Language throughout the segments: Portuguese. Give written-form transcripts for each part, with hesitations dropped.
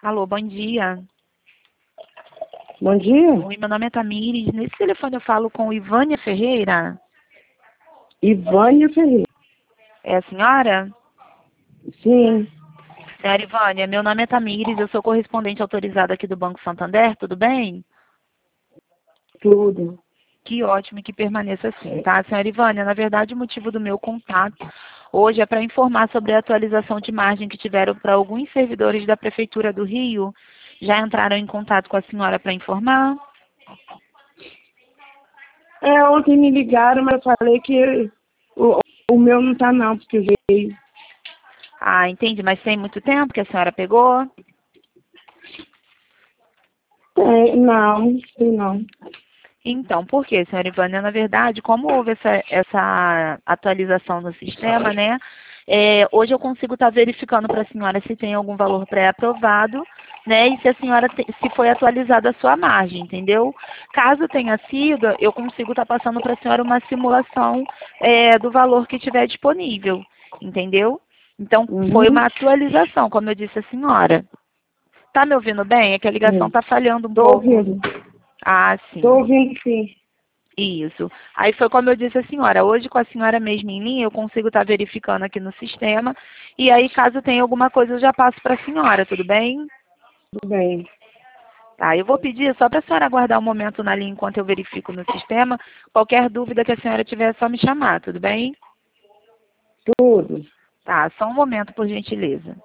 Alô, bom dia. Bom dia, Oi, meu nome é Tamires. Nesse telefone eu falo com Ivânia Ferreira. Ivânia Ferreira. É a senhora? Sim, Senhora Ivânia, meu nome é Tamires, eu sou correspondente autorizada aqui do Banco Santander, tudo bem? tudo. Que ótimo e que permaneça assim, tá? Senhora Ivânia, na verdade o motivo do meu contato hoje é para informar sobre a atualização de margem que tiveram para alguns servidores da Prefeitura do Rio. Já entraram em contato com a senhora para informar? Ontem me ligaram, mas eu falei que o meu não tá não, porque veio. Ah, entendi, mas tem muito tempo que a senhora pegou? Não, sei não. Então, por quê, senhora Ivânia? Na verdade, como houve essa atualização no sistema, né? Hoje eu consigo estar verificando para a senhora se tem algum valor pré-aprovado, né? E se a senhora se foi atualizada a sua margem, entendeu? Caso tenha sido, eu consigo estar passando para a senhora uma simulação do valor que tiver disponível, entendeu? Então, foi Uhum. uma atualização, como eu disse à senhora. Tá me ouvindo bem? É que a ligação está falhando um Tô pouco. ouvindo. Ah, Tô sim. ouvindo sim. Isso. Aí foi como eu disse à senhora, hoje com a senhora mesmo em linha, eu consigo estar verificando aqui no sistema, e aí caso tenha alguma coisa eu já passo para a senhora, tudo bem? Tudo bem. Tá, eu vou pedir só para a senhora aguardar um momento na linha enquanto eu verifico no sistema. Qualquer dúvida que a senhora tiver é só me chamar, tudo bem? Tudo. Tá, só um momento, por gentileza.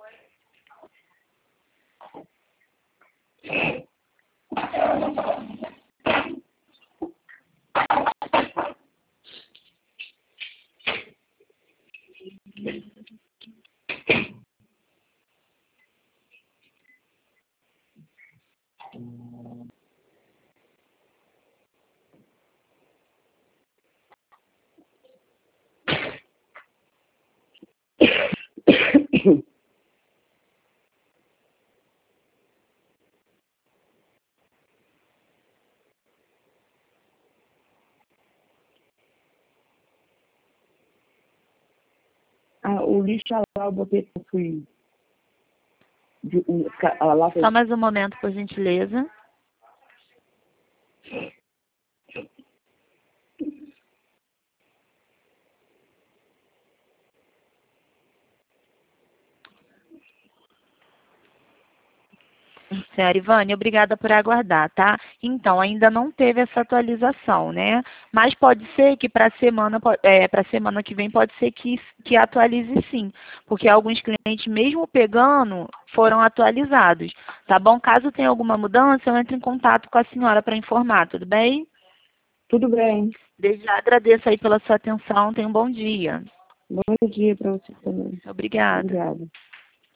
O lixo lá eu botei que eu fui. Lá foi. Só mais um momento, por gentileza. Senhora Ivane, obrigada por aguardar, tá? Então, ainda não teve essa atualização, né? Mas pode ser que para a semana que vem pode ser que atualize sim, porque alguns clientes, mesmo pegando, foram atualizados, tá bom? Caso tenha alguma mudança, eu entro em contato com a senhora para informar, tudo bem? Tudo bem. Desde já agradeço aí pela sua atenção, tenha um bom dia. Bom dia para você também. Obrigada. Obrigada.